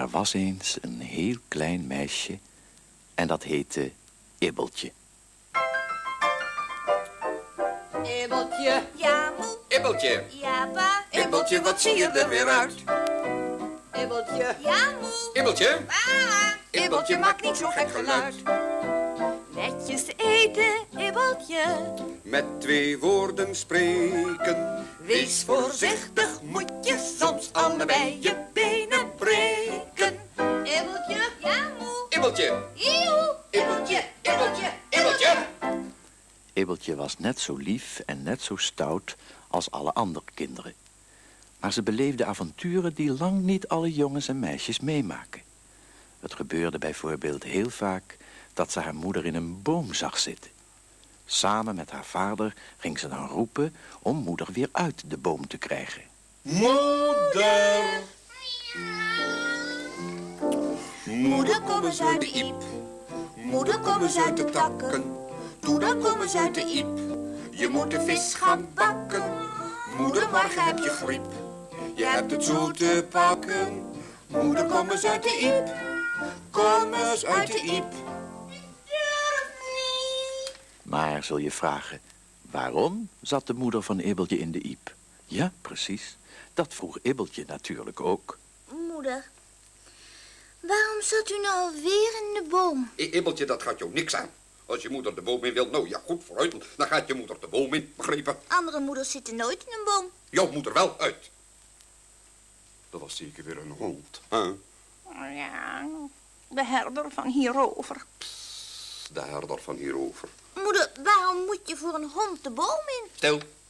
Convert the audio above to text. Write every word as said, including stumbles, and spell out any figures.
Er was eens een heel klein meisje en dat heette Ibbeltje. Ibbeltje. Ja, moe. Ibbeltje. Ja, pa. Ibbeltje, wat zie je er weer uit? Ibbeltje. Ja, moe. Ibbeltje. Pa. Ibbeltje, maak niet zo gek geluid. Netjes eten, Ibbeltje. Met twee woorden spreken. Wees voorzichtig, moet je soms allebei je benen breken. Ibbeltje. Ja, moe. Ibbeltje. Eeuw. Ibbeltje, Ibbeltje, Ibbeltje. Ibbeltje was net zo lief en net zo stout als alle andere kinderen. Maar ze beleefde avonturen die lang niet alle jongens en meisjes meemaken. Het gebeurde bijvoorbeeld heel vaak dat ze haar moeder in een boom zag zitten. Samen met haar vader ging ze dan roepen om moeder weer uit de boom te krijgen. Moeder. Moeder, kom eens uit de iep. Moeder, kom eens uit de takken. Moeder, kom eens uit de iep. Je moet de vis gaan bakken. Moeder, morgen heb je griep. Je hebt het zo te pakken. Moeder, kom eens uit de iep. Kom eens uit de iep. Maar zul je vragen, waarom zat de moeder van Ibbeltje in de iep? Ja, precies. Dat vroeg Ibbeltje natuurlijk ook. Moeder, waarom zat u nou alweer in de boom? I- Ibbeltje, dat gaat jou niks aan. Als je moeder de boom in wil, nou ja, goed vooruit. Dan gaat je moeder de boom in, begrepen? Andere moeders zitten nooit in een boom. Jouw moeder wel, uit. Dat was zeker weer een hond, hè? Ja, de herder van hierover. De herder van hierover. Moeder, waarom moet je voor een hond de boom in? Stil.